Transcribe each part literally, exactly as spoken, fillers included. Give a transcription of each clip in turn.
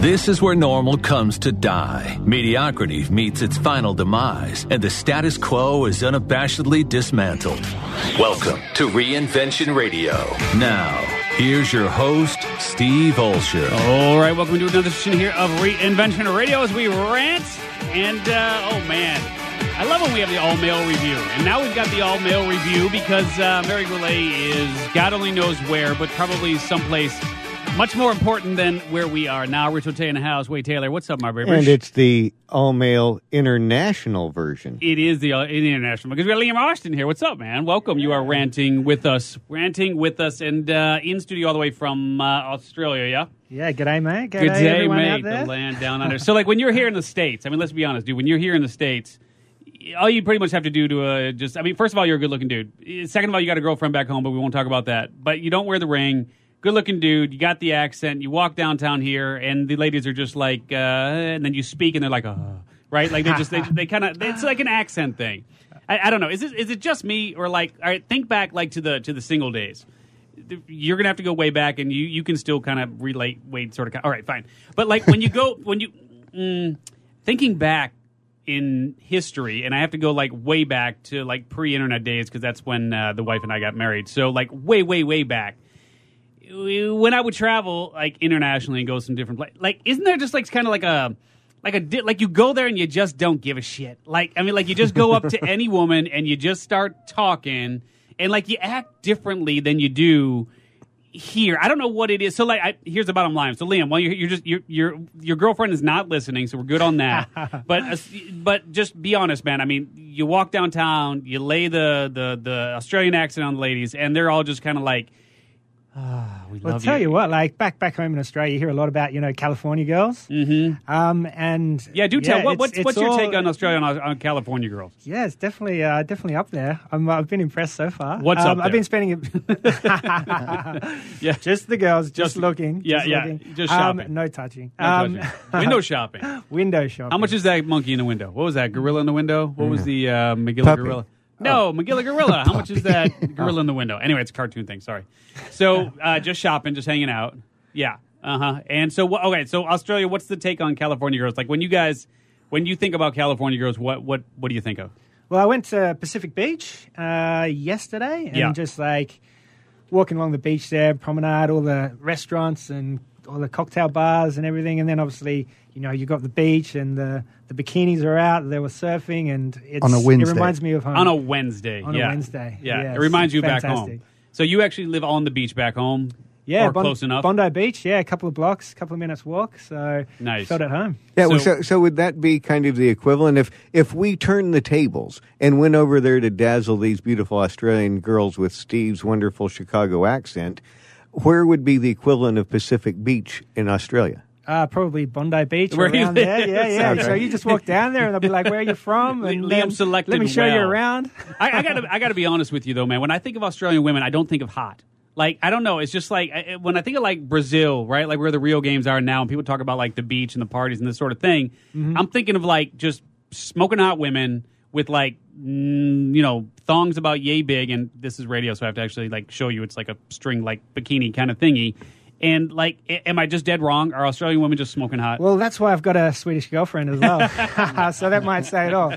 This is where normal comes to die. Mediocrity meets its final demise, and the status quo is unabashedly dismantled. Welcome to Reinvention Radio. Now, here's your host, Steve Olsher. All right, welcome to another session here of Reinvention Radio as we rant. And, uh, oh, man, I love when we have the all-male review. And now we've got the all-male review because uh, Mary Goulet is God only knows where, but probably someplace much more important than where we are now. Rich O'Tay in the house. Wade Taylor, what's up, my baby? And it's the all-male international version. It is the uh, international, because we got Liam Austin here. What's up, man? Welcome. You are ranting with us. Ranting with us, and uh, in studio all the way from uh, Australia, yeah? Yeah, g'day, mate. G'day, Good day, everyone mate. out there. The land down under. So, like, when you're here in the States, I mean, let's be honest, dude. When you're here in the States, all you pretty much have to do to uh, just, I mean, first of all, you're a good-looking dude. Second of all, you got a girlfriend back home, but we won't talk about that. But you don't wear the ring. Good-looking dude, you got the accent, you walk downtown here, and the ladies are just like, uh, and then you speak, and they're like, uh, right? Like, they just, they, they kind of, it's like an accent thing. I, I don't know. Is it, is it just me, or like, all right, think back, like, to the to the single days. You're going to have to go way back, and you, you can still kind of relate, Wade, sort of, all right, fine. But, like, when you go, when you, mm, thinking back in history, and I have to go, like, way back to, like, pre-internet days, because that's when uh, the wife and I got married. So, like, way, way, way back. When I would travel, like, internationally and go some different places, like, isn't there just, like, kind of like a, like a, di- like, you go there and you just don't give a shit. Like, I mean, like, you just go up to any woman and you just start talking, and, like, you act differently than you do here. I don't know what it is. So, like, I, here's the bottom line. So, Liam, well, you're, you're just, you're, you're, your girlfriend is not listening, so we're good on that. but, uh, but just be honest, man. I mean, you walk downtown, you lay the, the, the Australian accent on the ladies, and they're all just kind of like, oh, we well, love tell you. you what, like back back home in Australia, you hear a lot about, you know, California girls. Mm-hmm. Um, and yeah, do tell. yeah, what, it's, what's it's what's your all, take on Australia on, on California girls? Yeah, it's definitely uh, definitely up there. I'm, I've been impressed so far. What's um, up there? I've been spending it. yeah, just the girls, just, just looking. Yeah, just yeah, looking. just um, shopping. no touching. No um, touching. Window shopping. Window shopping. How much is that monkey in the window? What was that? Gorilla in the window? What was the uh, McGilla Puppy. gorilla? No, McGilla Gorilla. How much is that gorilla in the window? Anyway, it's a cartoon thing. Sorry. So uh, just shopping, just hanging out. Yeah. Uh huh. And so, wh- okay. So Australia, what's the take on California girls? Like when you guys, when you think about California girls, what what what do you think of? Well, I went to Pacific Beach uh, yesterday, and Yeah. just like walking along the beach there, promenade, all the restaurants and all the cocktail bars and everything, and then obviously, you know, you got the beach and the, the bikinis are out. There was surfing, and it's, On a Wednesday. it reminds me of home. On a Wednesday. On yeah. a Wednesday. Yeah. Yeah, it reminds you it's back fantastic. home. So you actually live on the beach back home? Yeah, or Bon- close enough? Bondi Beach, yeah, a couple of blocks, a couple of minutes walk, so Nice. felt at home. Yeah, well, So- so, so would that be kind of the equivalent if if we turned the tables and went over there to dazzle these beautiful Australian girls with Steve's wonderful Chicago accent, where would be the equivalent of Pacific Beach in Australia? Uh, probably Bondi Beach Where he around there. lives. Yeah, yeah. Okay. So you just walk down there and they'll be like, where are you from? And Liam then, selected let me show you well. around. I, I gotta, I gotta be honest with you though, man. When I think of Australian women, I don't think of hot. Like, I don't know. It's just like I, when I think of like Brazil, right? Like where the Rio games are now, and people talk about like the beach and the parties and this sort of thing. Mm-hmm. I'm thinking of like just smoking hot women with like, mm, you know, thongs about yay big. And this is radio, so I have to actually like show you. It's like a string like bikini kind of thingy. And like, a- am I just dead wrong? Are Australian women just smoking hot? Well, that's why I've got a Swedish girlfriend as well. So that might say it all.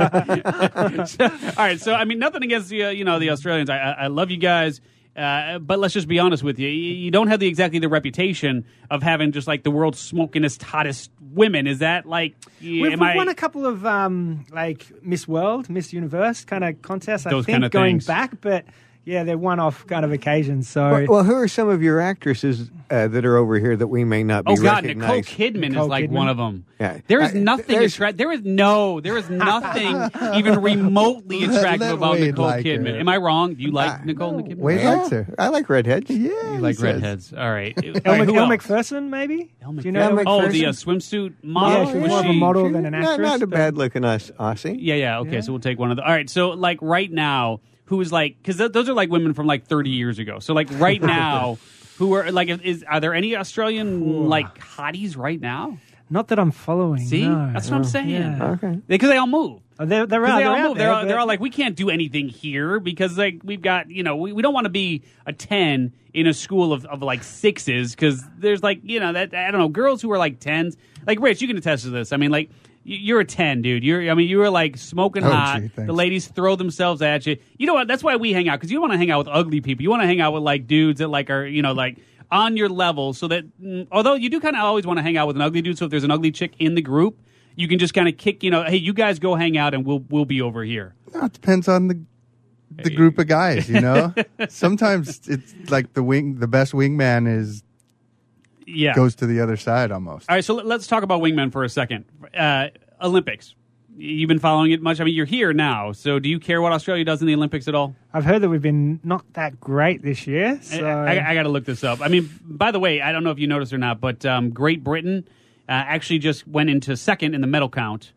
So, all right, so I mean, nothing against the uh, you know the Australians. I, I, I love you guys, uh, but let's just be honest with you. You, you don't have the exactly the reputation of having just like the world's smokingest, hottest women. Is that like? y- We've, am we've I? won a couple of um, like Miss World, Miss Universe kind of contests, I Those think, kind of going things. back, but yeah, they're one-off kind of occasions. So Well, well, who are some of your actresses uh, that are over here that we may not be Oh God, Nicole recognized? Kidman Nicole is like Kidman. one of them. Yeah. There is I- nothing there's- attra- There is no. There is nothing even remotely Let- attractive let about Wade Nicole like Kidman. her. Am I wrong? Do you like I- Nicole Kidman? Wade Yeah. likes her. I like redheads. Yeah, You like he says. redheads? All right. All Elle, right, Mc- who Elle else? McPherson, maybe? Elle Do you know? McPherson? Elle Oh, the uh, McPherson? swimsuit model. Yeah, she's Was more of a she? model than an Not, actress. not a but- bad-looking Aus- Aussie. Yeah, yeah. Okay, Yeah. so we'll take one of the. All right, so like right now, who is like? Because th- those are like women from like thirty years ago. So like right now, who are like? Is are there any Australian like hotties right now? Not that I'm following. See, no. that's what I'm saying. Yeah. Okay. Because they all move. Oh, they're, they're, 'Cause out, they they're all out move. there, They're all, but- they're all like, we can't do anything here because like we've got, you know, we, we don't want to be a ten in a school of, of like sixes because there's like, you know, that I don't know, girls who are like tens. Like Rich, you can attest to this. I mean, like y- you're a ten, dude. You're, I mean, you were like smoking Oh, hot. gee, thanks. The ladies throw themselves at you. You know what? That's why we hang out because you don't want to hang out with ugly people. You want to hang out with like dudes that like are, you know, like on your level. So that mm, although you do kind of always want to hang out with an ugly dude. So if there's an ugly chick in the group, you can just kind of kick, you know, hey, you guys go hang out and we'll we'll be over here. No, it depends on the the group of guys, you know. Sometimes it's like the wing, the best wingman is Yeah. goes to the other side almost. All right, so let- let's talk about wingmen for a second. Uh, Olympics. You've been following it much. I mean, you're here now, so do you care what Australia does in the Olympics at all? I've heard that we've been not that great this year. So I, I, I got to look this up. I mean, by the way, I don't know if you noticed or not, but um, Great Britain uh, actually just went into second in the medal count.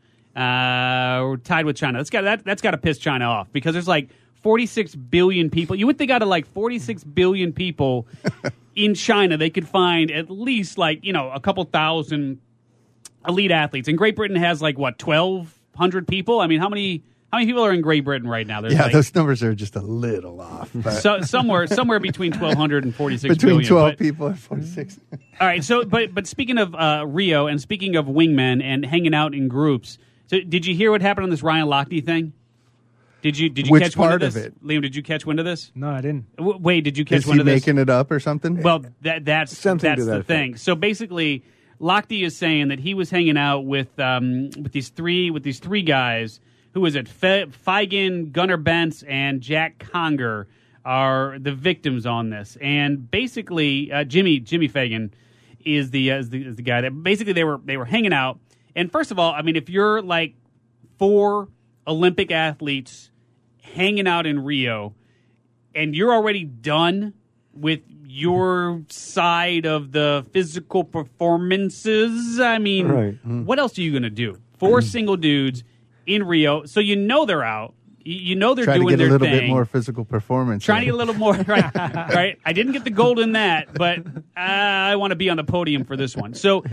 Uh, we're tied with China. That's got that, that's got to piss China off because there's like forty-six billion people. You would think out of like forty-six billion people in China, they could find at least like, you know, a couple thousand elite athletes. And Great Britain has like, what, twelve hundred people? I mean, how many how many people are in Great Britain right now? There's Yeah, like, those numbers are just a little off. But so, somewhere somewhere between twelve hundred and forty-six between billion. twelve But- people and forty-six. all right, so but but speaking of uh, Rio and speaking of wingmen and hanging out in groups, so did you hear what happened on this Ryan Lochte thing? Did you did you Which catch wind part of of this? it? Liam, did you catch wind of this? no, I didn't. W- Wait, did you catch Is wind he of this? making it up or something? Well, that that's Something that's to the that thing. So basically, Lochte is saying that he was hanging out with um, with these three with these three guys. Who was it? Fe- Feigen, Gunnar Bentz, and Jack Conger are the victims on this. And basically, uh, Jimmy Jimmy Fagan is the, uh, is the is the guy that basically they were they were hanging out. And first of all, I mean, if you're like four Olympic athletes hanging out in Rio, and you're already done with your side of the physical performances, I mean, Right. what else are you going to do? Four single dudes in Rio, so you know they're out. You, you know they're Try to doing get their a little thing. bit more physical performance. Trying to in. get a little more right. Right. I didn't get the gold in that, but uh, I want to be on the podium for this one. So,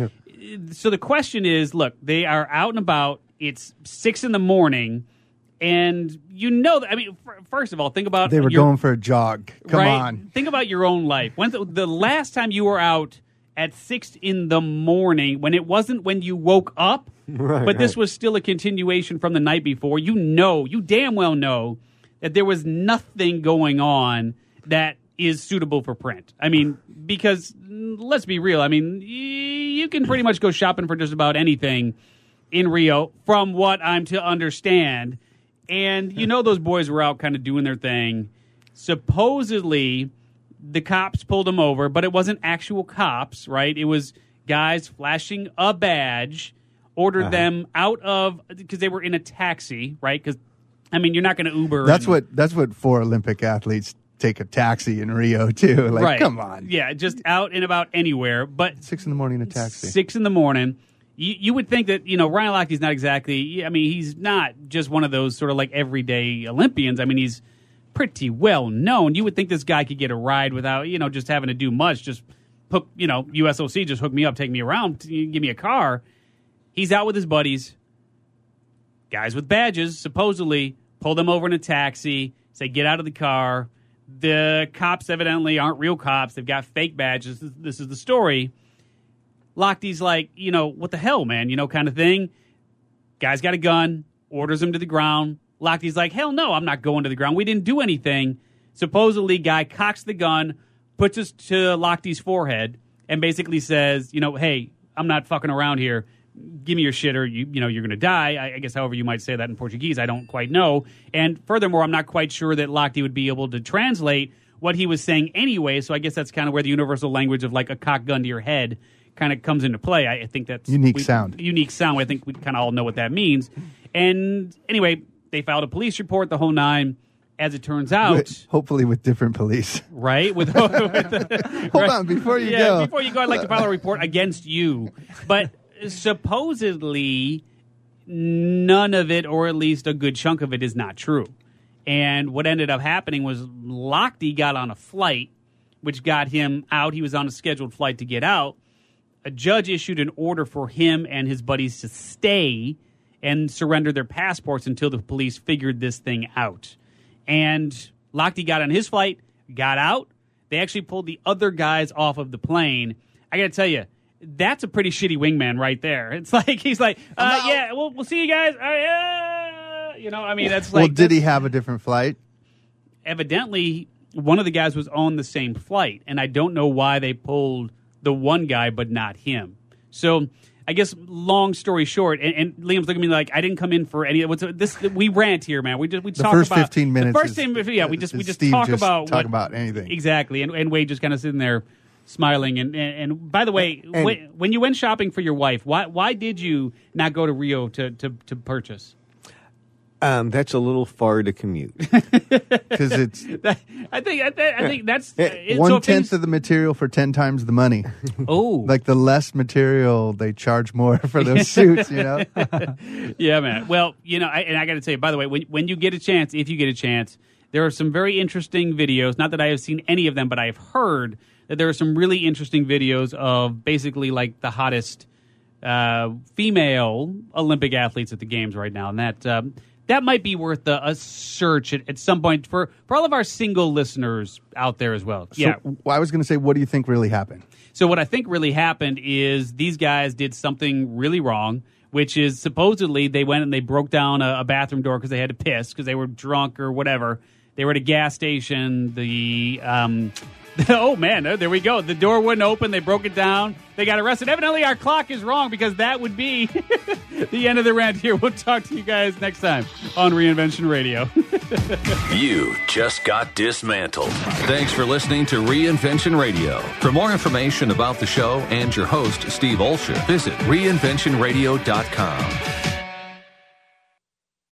so the question is: look, they are out and about. It's six in the morning, and you know that. I mean, f- first of all, think about They were your- going for a jog. Come right? on. Think about your own life. When's the, the last time you were out at six in the morning when it wasn't when you woke up? Right, but this right. was still a continuation from the night before. You know, you damn well know that there was nothing going on that is suitable for print. I mean, because mm, let's be real. I mean, y- you can pretty much go shopping for just about anything in Rio, from what I'm to understand. And you know, those boys were out kind of doing their thing. Supposedly, the cops pulled them over, but it wasn't actual cops, right? It was guys flashing a badge, ordered Uh-huh. them out of, because they were in a taxi, right? Because, I mean, you're not going to Uber. That's and- what that's what four Olympic athletes take a taxi in Rio too. Like, right. come on. Yeah, just out and about anywhere. But Six in the morning in a taxi. Six in the morning. You, you would think that, you know, Ryan Lochte's not exactly, I mean, he's not just one of those sort of like everyday Olympians. I mean, he's pretty well known. You would think this guy could get a ride without, you know, just having to do much. Just hook, you know, U S O C, just hook me up, take me around, give me a car. He's out with his buddies, guys with badges, supposedly, pull them over in a taxi, say, get out of the car. The cops evidently aren't real cops. They've got fake badges. This, this is the story. Lochte's like, you know, what the hell, man, you know, kind of thing. Guy's got a gun, orders him to the ground. Lochte's like, hell no, I'm not going to the ground. We didn't do anything. Supposedly, guy cocks the gun, puts it to Lochte's forehead, and basically says, you know, hey, I'm not fucking around here. Give me your shit or, you, you know, you're going to die. I, I guess however you might say that in Portuguese. I don't quite know. And furthermore, I'm not quite sure that Lochte would be able to translate what he was saying anyway, so I guess that's kind of where the universal language of like a cock gun to your head kind of comes into play. I, I think that's... Unique we, sound. Unique sound. I think we kind of all know what that means. And anyway, they filed a police report, the whole nine. As it turns out... With- hopefully with different police. Right? With, with the, Hold right? on, before you yeah, go. before you go, I'd like to file a report against you. But supposedly, none of it, or at least a good chunk of it, is not true. And what ended up happening was Lochte got on a flight, which got him out. He was on a scheduled flight to get out. A judge issued an order for him and his buddies to stay and surrender their passports until the police figured this thing out. And Lochte got on his flight, got out. They actually pulled the other guys off of the plane. I got to tell you, that's a pretty shitty wingman right there. It's like, he's like, uh, yeah, we'll, we'll see you guys. All right, uh, you know, I mean, that's like. Well, did he have a different flight? Evidently, one of the guys was on the same flight, and I don't know why they pulled the one guy but not him. So I guess long story short, and, and Liam's looking at me like I didn't come in for any. What's this? We rant here, man. We just we the talk first about fifteen minutes. The first is, thing, yeah, we just we just Steve talk just about talk what, about anything exactly, and, and Wade just kind of sitting there smiling. And, and, and by the way, and, when, when you went shopping for your wife, why why did you not go to Rio to to, to purchase? Um, that's a little far to commute. Because it's I think I, th- I think that's it's one so tenth things, of the material for ten times the money. Oh, Like the less material, they charge more for those suits. You know. Yeah, man. Well, you know, I, and I got to tell you, by the way, when when you get a chance, if you get a chance, there are some very interesting videos. Not that I have seen any of them, but I have heard that there are some really interesting videos of basically like the hottest uh, female Olympic athletes at the games right now, and that. Um, That might be worth a, a search at, at some point for, for all of our single listeners out there as well. So, yeah. well, I was going to say, what do you think really happened? So what I think really happened is these guys did something really wrong, which is supposedly they went and they broke down a, a bathroom door because they had to piss because they were drunk or whatever. They were at a gas station. The um, oh, man, there we go. The door wouldn't open. They broke it down. They got arrested. Evidently, our clock is wrong because that would be the end of the rant here. We'll talk to you guys next time on Reinvention Radio. You just got dismantled. Thanks for listening to Reinvention Radio. For more information about the show and your host, Steve Olsher, visit reinvention radio dot com.